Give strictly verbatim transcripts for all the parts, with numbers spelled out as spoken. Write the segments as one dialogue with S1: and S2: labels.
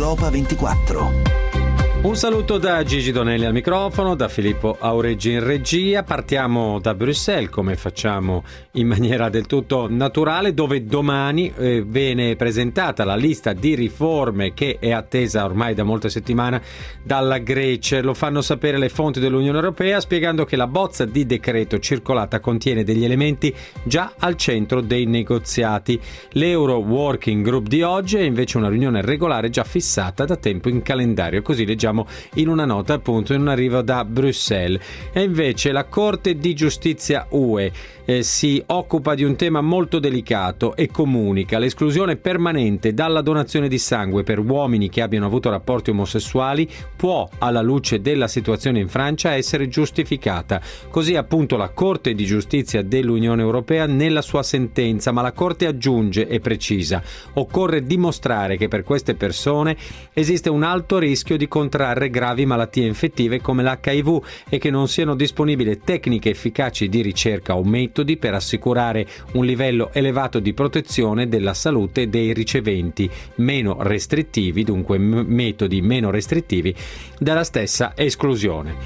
S1: Europa ventiquattro.
S2: Un saluto da Gigi Donelli al microfono, da Filippo Aureggi in regia. Partiamo da Bruxelles, come facciamo in maniera del tutto naturale, dove domani eh, viene presentata la lista di riforme che è attesa ormai da molte settimane dalla Grecia. Lo fanno sapere le fonti dell'Unione Europea, spiegando che la bozza di decreto circolata contiene degli elementi già al centro dei negoziati. L'Euro Working Group di oggi è invece una riunione regolare già fissata da tempo in calendario, così leggiamo in una nota appunto in un arrivo da Bruxelles. E invece la Corte di Giustizia U E eh, si occupa di un tema molto delicato e comunica l'esclusione permanente dalla donazione di sangue per uomini che abbiano avuto rapporti omosessuali può, alla luce della situazione in Francia, essere giustificata. Così appunto la Corte di Giustizia dell'Unione Europea nella sua sentenza, ma la Corte aggiunge e precisa: occorre dimostrare che per queste persone esiste un alto rischio di contrarre gravi malattie infettive come l'H I V e che non siano disponibili tecniche efficaci di ricerca o metodi per assicurare un livello elevato di protezione della salute dei riceventi, meno restrittivi, dunque m- metodi meno restrittivi della stessa esclusione.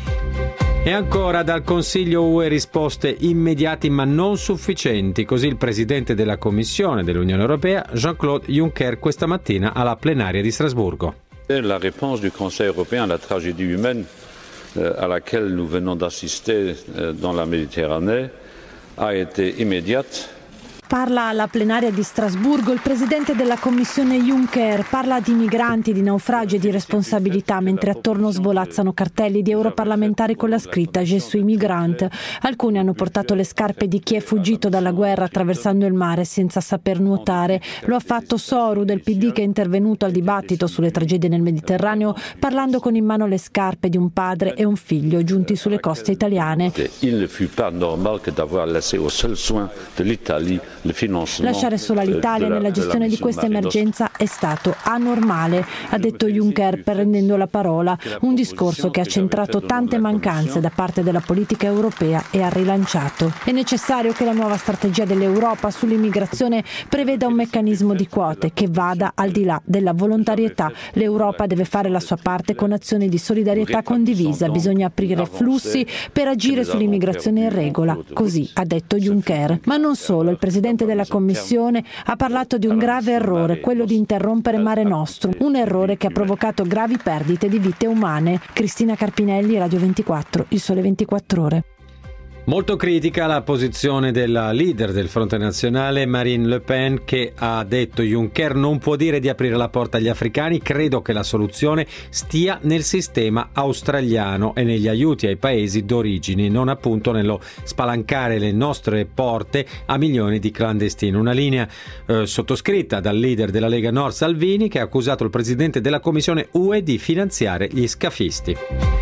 S2: E ancora dal Consiglio U E risposte immediate ma non sufficienti, così il Presidente della Commissione dell'Unione Europea, Jean-Claude Juncker, questa mattina alla plenaria di Strasburgo.
S3: La réponse du Conseil européen à la tragédie humaine euh, à laquelle nous venons d'assister euh, dans la Méditerranée a été immédiate.
S4: Parla alla plenaria di Strasburgo il presidente della Commissione Juncker, parla di migranti, di naufragi e di responsabilità, mentre attorno svolazzano cartelli di europarlamentari con la scritta Je suis migrant. Alcuni hanno portato le scarpe di chi è fuggito dalla guerra attraversando il mare senza saper nuotare. Lo ha fatto Soru del P D, che è intervenuto al dibattito sulle tragedie nel Mediterraneo parlando con in mano le scarpe di un padre e un figlio giunti sulle coste italiane.
S3: Il ne fut pas normal que d'avoir laissé au seul soin de l'Italie.
S4: Lasciare sola l'Italia nella gestione di questa emergenza è stato anormale, ha detto Juncker prendendo la parola, un discorso che ha centrato tante mancanze da parte della politica europea e ha rilanciato. È necessario che la nuova strategia dell'Europa sull'immigrazione preveda un meccanismo di quote che vada al di là della volontarietà. L'Europa deve fare la sua parte con azioni di solidarietà condivisa, bisogna aprire flussi per agire sull'immigrazione in regola, così ha detto Juncker. Ma non solo, il presidente della Commissione ha parlato di un grave errore, quello di interrompere Mare Nostrum, un errore che ha provocato gravi perdite di vite umane. Cristina Carpinelli, Radio ventiquattro, Il Sole ventiquattro Ore.
S2: Molto critica la posizione della leader del Fronte Nazionale, Marine Le Pen, che ha detto: Juncker non può dire di aprire la porta agli africani, credo che la soluzione stia nel sistema australiano e negli aiuti ai paesi d'origine, non appunto nello spalancare le nostre porte a milioni di clandestini. Una linea eh, sottoscritta dal leader della Lega Nord Salvini, che ha accusato il presidente della Commissione U E di finanziare gli scafisti.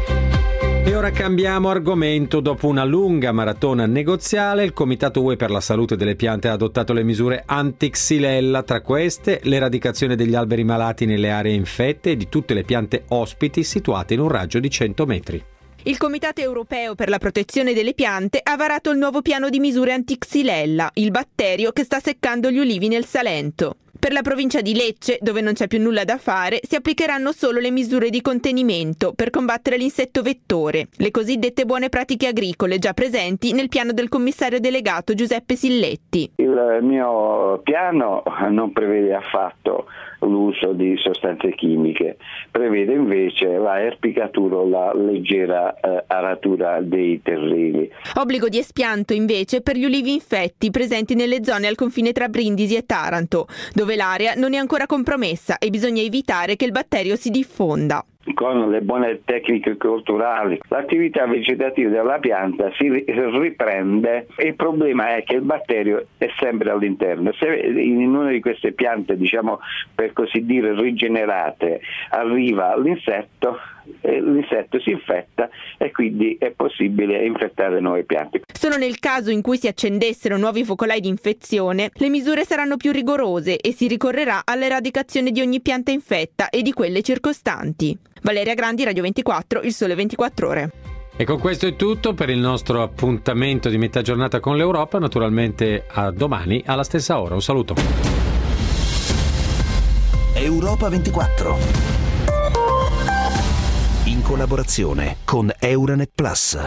S2: E ora cambiamo argomento. Dopo una lunga maratona negoziale, il Comitato U E per la salute delle piante ha adottato le misure anti-xylella, tra queste l'eradicazione degli alberi malati nelle aree infette e di tutte le piante ospiti situate in un raggio di cento metri.
S5: Il Comitato Europeo per la protezione delle piante ha varato il nuovo piano di misure anti-xylella, il batterio che sta seccando gli ulivi nel Salento. Per la provincia di Lecce, dove non c'è più nulla da fare, si applicheranno solo le misure di contenimento per combattere l'insetto vettore, le cosiddette buone pratiche agricole già presenti nel piano del commissario delegato Giuseppe Silletti.
S6: Il mio piano non prevede affatto l'uso di sostanze chimiche, prevede invece la erpicatura o la leggera eh, aratura dei terreni.
S5: Obbligo di espianto invece per gli ulivi infetti presenti nelle zone al confine tra Brindisi e Taranto, dove l'area non è ancora compromessa e bisogna evitare che il batterio si diffonda.
S6: Con le buone tecniche culturali l'attività vegetativa della pianta si riprende. Il problema è che il batterio è sempre all'interno. Se in una di queste piante, diciamo per così dire rigenerate, arriva l'insetto, l'insetto si infetta e quindi è possibile infettare nuove piante.
S5: Solo nel caso in cui si accendessero nuovi focolai di infezione, le misure saranno più rigorose e si ricorrerà all'eradicazione di ogni pianta infetta e di quelle circostanti. Valeria Grandi, Radio ventiquattro, Il Sole ventiquattro Ore.
S2: E con questo è tutto per il nostro appuntamento di metà giornata con l'Europa. Naturalmente a domani alla stessa ora. Un saluto.
S1: Europa ventiquattro. collaborazione con Euranet Plus.